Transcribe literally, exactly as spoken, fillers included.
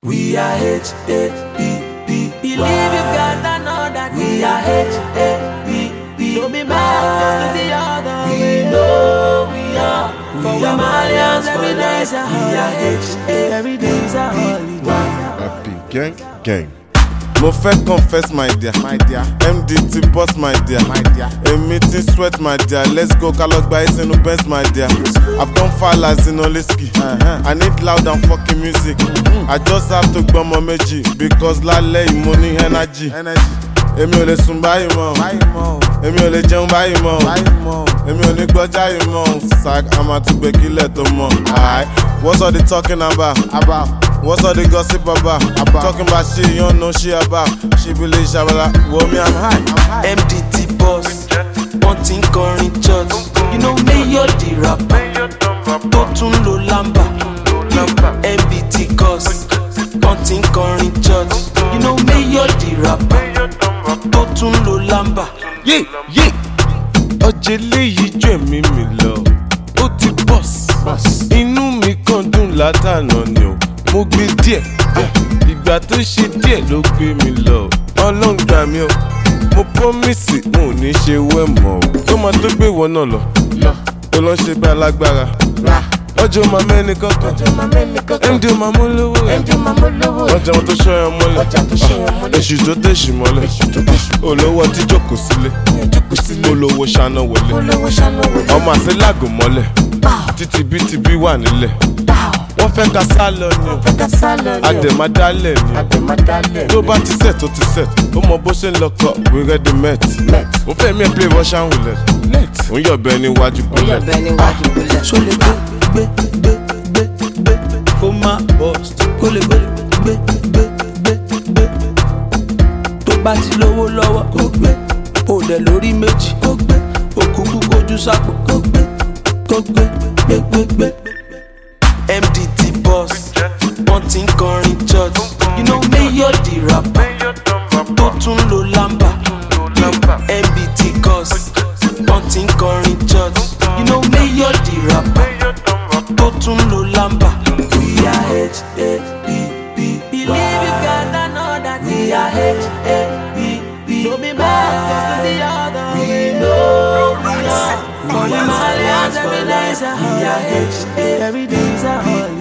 We are H A P P. Believe you gotta know that we are H A P P. Don't be mad, just to the other way. We know we are. For we are Malians, every day's a holiday. H A Every day's a holiday. Happy gang, gang. Mo fẹ́ confess my dear, my dear. M D T boss my dear, my dear. A meeting sweat my dear. Let's go kalok by in Benz my dear. I've done far as in Oliski. Uh-huh. I need loud and fucking music. Mm-hmm. I just have to go my meji because lálẹ́ mo ní energy. Energy. Èmi ò lè sùn báyìí mọ́. Èmi ò lè jẹun báyìí mọ́. Èmi ò ní gbọ́jà yìí mọ́. Sack àmà tún gbé kílẹ̀ tó mọ́. Alright, what's all the talking about? About. What's all the gossip about? about? Talking about shit you don't know shit about. She believe shabala. Well, me, I'm high. I'm high. M D T boss, wanting current church. You know me, you're the rapper. Totun lo lamba. M B T cause, wanting current church. You know me, you're the rapper. Totun lo lamba. Yeah, yeah. Ọjẹ́lé yìí jù ẹ̀mí mi lọ. Ó ti boss. Inú mi kàn dùn látàná ni o. Mo gbé díẹ̀, ìgbà tó ṣe díẹ̀ ló gbé mi lọ. Ọlọ́run gbà mí o, mo promise mo ò ní ṣe wẹ́ mọ́ o. Tó máa tó gbé ìwọ náà lọ, tó lọ ṣe bí alágbára. Ọjọ́ máa mẹ́ni kankan, M D máa mú lówó rẹ̀. Ọjà wọn tó ṣọ́yàn mọ́lẹ̀, èṣù tó tẹ̀sù mọ́lẹ̀. Olówó tí jókòó sílé, olówó ṣáná wọlé. Ọmọ àṣẹ lágò mọ́lẹ̀, títí bí ti bí wà nílẹ̀. Wọ́n fẹ́ ká sá lọ ni o, àdèmádálẹ̀ ni o. Tó bá ti set ó ti set, ó mọ bó ṣe ń lọkọ̀, we ready met. Mo fẹ́ mi ẹ̀ play Russian roulette, ó ń yọ̀bẹ níwájú bullet. Ṣó lè gbé gbé gbé gbé gbé kó má bust, kó lè gbé gbé gbé gbé gbé. Tó bá ti lówó lọ́wọ́ kó gbé, ó dẹ̀ lórí méjì kó gbé, òkúkú kojú sápò kó gbé, kó gbé gbé gbé gbé. M D T boss, wanting current church. You know me, you're the rapper. Totun lo lamba. M B T cause, wanting current church. You know me, you're the rapper. Totun lo lamba. We are H A P P. Believe you gotta know that we are H A P P. Don't be mad, just to the other way. We know we are. For the Malians, every day's a holiday. Every day's a holiday.